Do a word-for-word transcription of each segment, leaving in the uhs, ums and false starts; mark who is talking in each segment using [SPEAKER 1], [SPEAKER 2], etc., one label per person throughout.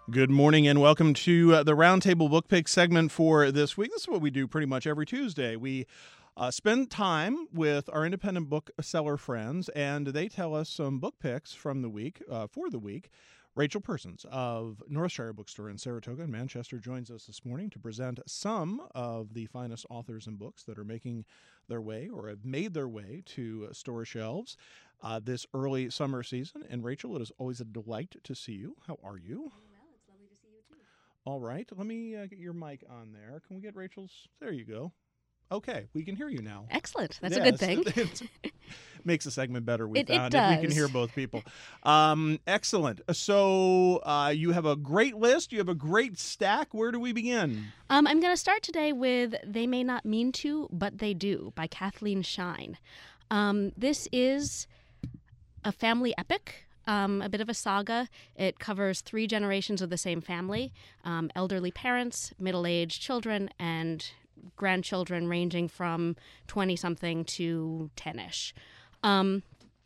[SPEAKER 1] Good morning and welcome to uh, the Roundtable Book Pick segment for this week. This is what we do pretty much every Tuesday. We uh, spend time with our independent bookseller friends, and they tell us some book picks from the week, uh, for the week. Rachel Persons of Northshire Bookstore in Saratoga and Manchester joins us this morning to present some of the finest authors and books that are making their way or have made their way to store shelves uh, this early summer season. And Rachel, it is always a delight to see you. How are you? All right, let me uh, get your mic on there. Can we get Rachel's? There you go. Okay, we can hear you now.
[SPEAKER 2] Excellent. That's
[SPEAKER 1] yes,
[SPEAKER 2] a good thing.
[SPEAKER 1] It makes the segment better, we
[SPEAKER 2] it,
[SPEAKER 1] found,
[SPEAKER 2] it
[SPEAKER 1] if
[SPEAKER 2] does.
[SPEAKER 1] we can hear both people. Um, excellent. So uh, you have a great list. You have a great stack. Where do we begin?
[SPEAKER 2] Um, I'm going to start today with They May Not Mean To, But They Do by Kathleen Shine. Um, this is a family epic. Um, a bit of a saga. It covers three generations of the same family, um, elderly parents, middle-aged children, and grandchildren ranging from twenty-something to ten-ish. Um,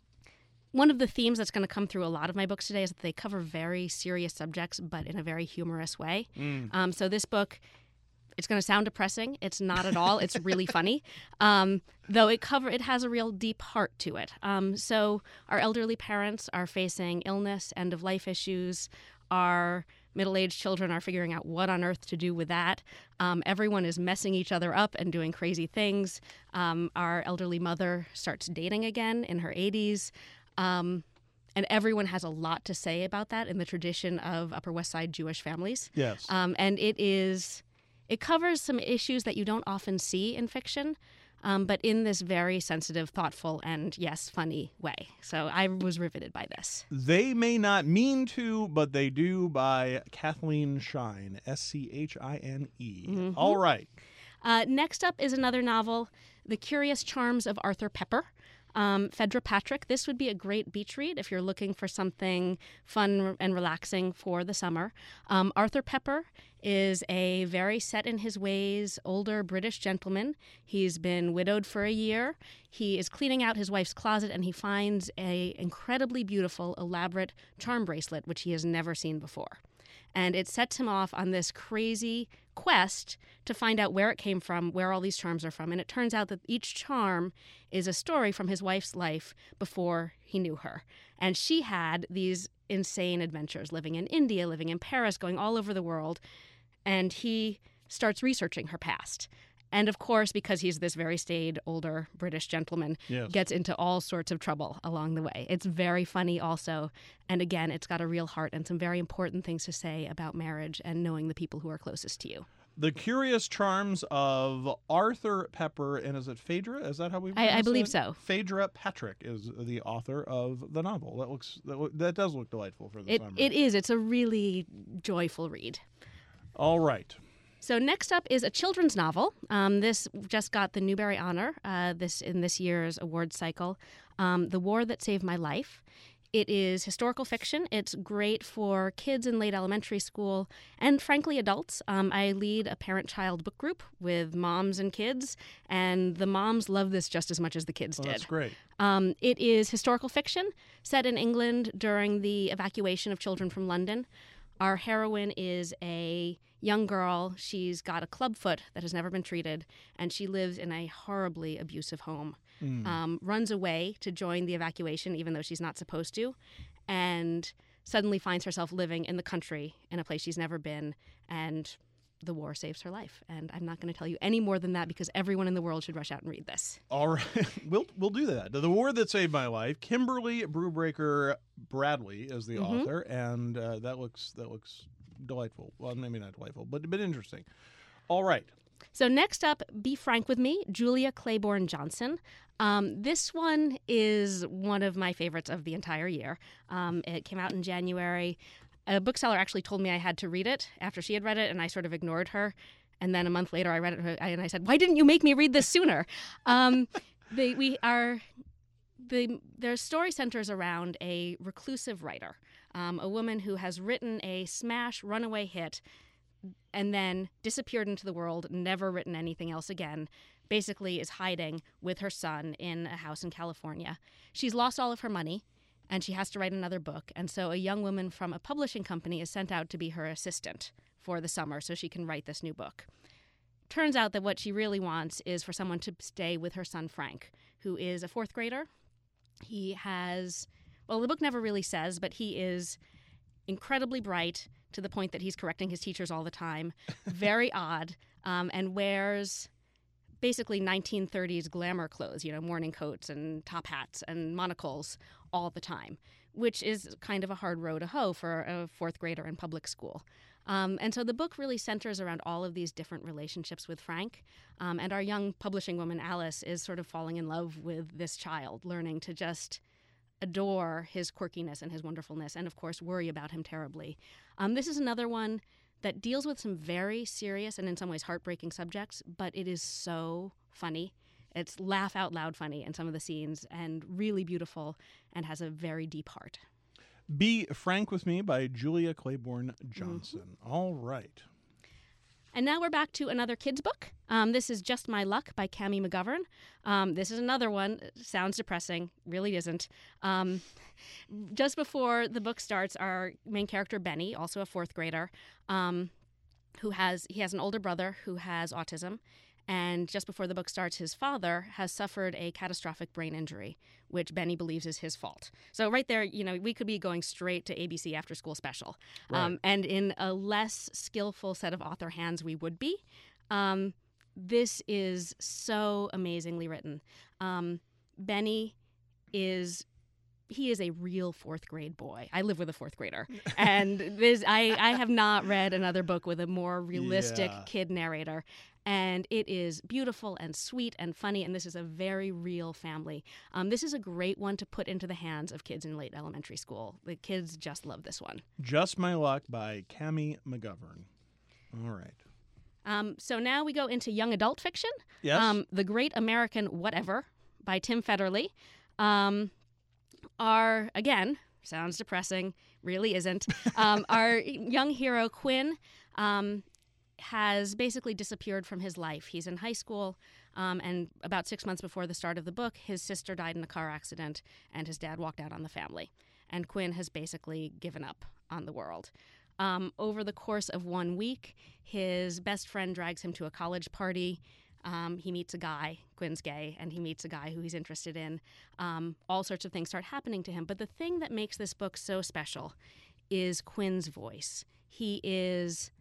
[SPEAKER 2] one of the themes that's going to come through a lot of my books today is that they cover very serious subjects, but in a very humorous way. Mm. Um, so this book... It's going to sound depressing. It's not at all. It's really funny, um, though it cover it has a real deep heart to it. Um, so our elderly parents are facing illness, end-of-life issues. Our middle-aged children are figuring out what on earth to do with that. Um, everyone is messing each other up and doing crazy things. Um, our elderly mother starts dating again in her eighties. Um, and everyone has a lot to say about that in the tradition of Upper West Side Jewish families.
[SPEAKER 1] Yes.
[SPEAKER 2] Um, and it is... It covers some issues that you don't often see in fiction, um, but in this very sensitive, thoughtful, and, yes, funny way. So I was riveted by this.
[SPEAKER 1] They May Not Mean To, But They Do by Kathleen Shine, S C H I N E. Mm-hmm. All right.
[SPEAKER 2] Uh, next up is another novel, The Curious Charms of Arthur Pepper. Um, Phaedra Patrick. This would be a great beach read if you're looking for something fun and relaxing for the summer. Um, Arthur Pepper is a very set-in-his-ways older British gentleman. He's been widowed for a year. He is cleaning out his wife's closet, and he finds a incredibly beautiful, elaborate charm bracelet, which he has never seen before. And it sets him off on this crazy quest to find out where it came from, where all these charms are from. And it turns out that each charm is a story from his wife's life before he knew her. And she had these insane adventures, living in India, living in Paris, going all over the world. And he starts researching her past. And, of course, because he's this very staid, older British gentleman,
[SPEAKER 1] yes.
[SPEAKER 2] gets into all sorts of trouble along the way. It's very funny also. And, again, it's got a real heart and some very important things to say about marriage and knowing the people who are closest to you.
[SPEAKER 1] The Curious Charms of Arthur Pepper, and is it Phaedra? Is that how we pronounce it?
[SPEAKER 2] I, I believe so.
[SPEAKER 1] Phaedra Patrick is the author of the novel. That looks that, that does look delightful for the
[SPEAKER 2] it,
[SPEAKER 1] summer.
[SPEAKER 2] It is. It's a really joyful read.
[SPEAKER 1] All right.
[SPEAKER 2] So next up is a children's novel. Um, this just got the Newbery Honor uh, this in this year's award cycle, um, The War That Saved My Life. It is historical fiction. It's great for kids in late elementary school and, frankly, adults. Um, I lead a parent-child book group with moms and kids, and the moms love this just as much as the kids
[SPEAKER 1] oh,
[SPEAKER 2] did.
[SPEAKER 1] That's great.
[SPEAKER 2] Um, it is historical fiction set in England during the evacuation of children from London. Our heroine is a young girl. She's got a clubfoot that has never been treated, and she lives in a horribly abusive home. Mm. Um, runs away to join the evacuation, even though she's not supposed to, and suddenly finds herself living in the country in a place she's never been, and the war saves her life. And I'm not going to tell you any more than that because everyone in the world should rush out and read this.
[SPEAKER 1] All right. we'll we'll do that. The War That Saved My Life. Kimberly Brubaker Bradley is the mm-hmm. author, and uh, that looks that looks delightful. Well, maybe not delightful, but but interesting. All right.
[SPEAKER 2] So next up, Be Frank With Me, Julia Claiborne Johnson. Um, this one is one of my favorites of the entire year. Um, it came out in January. A bookseller actually told me I had to read it after she had read it, and I sort of ignored her. And then a month later, I read it, and I said, "Why didn't you make me read this sooner?" um, they, we are the their story centers around a reclusive writer, um, a woman who has written a smash runaway hit, and then disappeared into the world, never written anything else again. Basically, is hiding with her son in a house in California. She's lost all of her money. and she has to write another book. And so a young woman from a publishing company is sent out to be her assistant for the summer so she can write this new book. Turns out that what she really wants is for someone to stay with her son Frank, who is a fourth grader. He has, well, the book never really says, but he is incredibly bright to the point that he's correcting his teachers all the time, very odd, um, and wears basically nineteen thirties glamour clothes, you know, morning coats and top hats and monocles all the time, which is kind of a hard row to hoe for a fourth grader in public school. Um, and so the book really centers around all of these different relationships with Frank. Um, and our young publishing woman, Alice, is sort of falling in love with this child, learning to just adore his quirkiness and his wonderfulness, and of course worry about him terribly. Um, this is another one that deals with some very serious and in some ways heartbreaking subjects, but it is so funny. It's laugh out loud funny in some of the scenes and really beautiful and has a very deep heart.
[SPEAKER 1] Be Frank with Me by Julia Claiborne Johnson.
[SPEAKER 2] Mm-hmm.
[SPEAKER 1] All right.
[SPEAKER 2] And now we're back to another kid's book. Um, this is Just My Luck by Cami McGovern. Um, this is another one. Sounds depressing. Really isn't. Um, just before the book starts, our main character, Benny, also a fourth grader, um, who has he has an older brother who has autism. And just before the book starts, his father has suffered a catastrophic brain injury, which Benny believes is his fault. So right there, you know, we could be going straight to A B C After School Special.
[SPEAKER 1] Right.
[SPEAKER 2] Um, and in a less skillful set of author hands, we would be. Um, this is so amazingly written. Um, Benny is... He is a real fourth grade boy. I live with a fourth grader. And this, I, I have not read another book with a more realistic
[SPEAKER 1] Yeah.
[SPEAKER 2] kid narrator. And it is beautiful and sweet and funny. And this is a very real family. Um, this is a great one to put into the hands of kids in late elementary school. The kids just love this one.
[SPEAKER 1] Just My Luck by Cami McGovern. All right.
[SPEAKER 2] Um, so now we go into young adult fiction.
[SPEAKER 1] Yes.
[SPEAKER 2] Um, The Great American Whatever by Tim Federle. Um, Our, again, sounds depressing, really isn't. Um, our young hero, Quinn, um, has basically disappeared from his life. He's in high school, um, and about six months before the start of the book, his sister died in a car accident, and his dad walked out on the family. And Quinn has basically given up on the world. Um, over the course of one week, his best friend drags him to a college party. Um, he meets a guy, Quinn's gay, and he meets a guy who he's interested in. Um, all sorts of things start happening to him. But the thing that makes this book so special is Quinn's voice. He is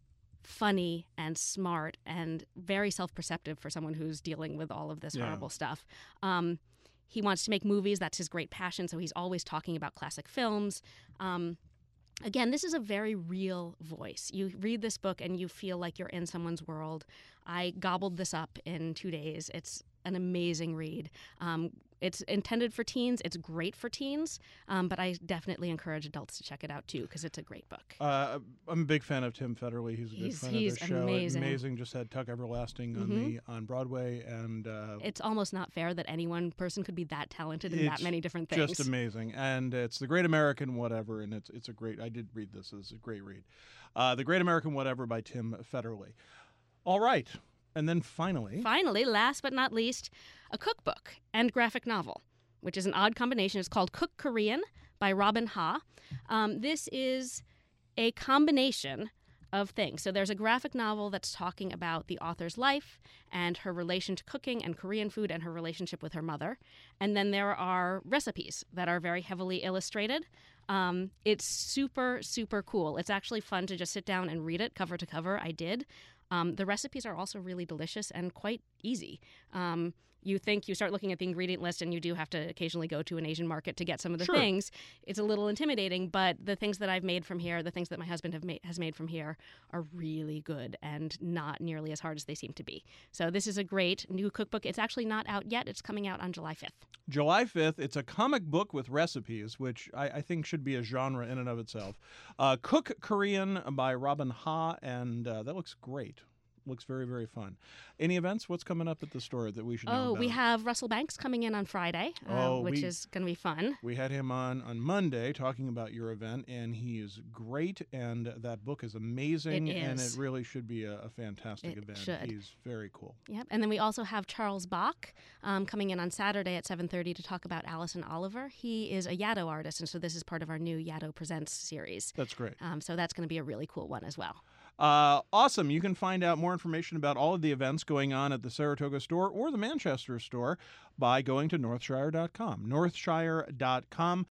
[SPEAKER 2] funny and smart and very self-perceptive for someone who's dealing with all of this
[SPEAKER 1] Yeah.
[SPEAKER 2] horrible stuff. Um, he wants to make movies. That's his great passion, so he's always talking about classic films. Um, Again, this is a very real voice. You read this book and you feel like you're in someone's world. I gobbled this up in two days. It's an amazing read. Um, it's intended for teens. It's great for teens, um, but I definitely encourage adults to check it out too because it's a great book.
[SPEAKER 1] Uh, I'm a big fan of Tim Federle. He's a good
[SPEAKER 2] He's-
[SPEAKER 1] friend
[SPEAKER 2] he's
[SPEAKER 1] of the show.
[SPEAKER 2] amazing.
[SPEAKER 1] Amazing. Just had Tuck Everlasting on
[SPEAKER 2] Mhm.
[SPEAKER 1] the on Broadway, and uh,
[SPEAKER 2] It's almost not fair that any one person could be that talented in
[SPEAKER 1] It's
[SPEAKER 2] that many different things.
[SPEAKER 1] just amazing. And it's The Great American Whatever, and it's it's a great. I did read this. It's a great read. Uh, The Great American Whatever by Tim Federle. All right, and then finally,
[SPEAKER 2] Finally, last but not least, a cookbook and graphic novel, which is an odd combination. It's called Cook Korean by Robin Ha. Um, this is a combination of things. So there's a graphic novel that's talking about the author's life and her relation to cooking and Korean food and her relationship with her mother. And then there are recipes that are very heavily illustrated. Um, it's super, super cool. It's actually fun to just sit down and read it cover to cover. I did. Um, the recipes are also really delicious and quite easy. Um, you think you start looking at the ingredient list and you do have to occasionally go to an Asian market to get some of the
[SPEAKER 1] Sure.
[SPEAKER 2] things. It's a little intimidating, but the things that I've made from here, the things that my husband have made, has made from here are really good and not nearly as hard as they seem to be. So this is a great new cookbook. It's actually not out yet. It's coming out on July fifth.
[SPEAKER 1] July fifth. It's a comic book with recipes, which I, I think should be a genre in and of itself. Uh, Cook Korean by Robin Ha, and uh, that looks great. looks very, very fun. Any events? What's coming up at the store that we should know
[SPEAKER 2] Oh,
[SPEAKER 1] about?
[SPEAKER 2] we have Russell Banks coming in on Friday, uh,
[SPEAKER 1] Oh,
[SPEAKER 2] which
[SPEAKER 1] we-
[SPEAKER 2] is going to be fun.
[SPEAKER 1] We had him on on Monday talking about your event, and he is great, and that book is amazing,
[SPEAKER 2] It
[SPEAKER 1] and
[SPEAKER 2] is.
[SPEAKER 1] it really should be a, a fantastic
[SPEAKER 2] It
[SPEAKER 1] event.
[SPEAKER 2] should.
[SPEAKER 1] He's very cool.
[SPEAKER 2] Yep. And then we also have Charles Bach um, coming in on Saturday at seven thirty to talk about Alison Oliver. He is a Yaddo artist, and so this is part of our new Yaddo Presents series.
[SPEAKER 1] That's great.
[SPEAKER 2] Um, so that's going to be a really cool one as well.
[SPEAKER 1] Uh, awesome. You can find out more information about all of the events going on at the Saratoga store or the Manchester store by going to northshire dot com. northshire dot com.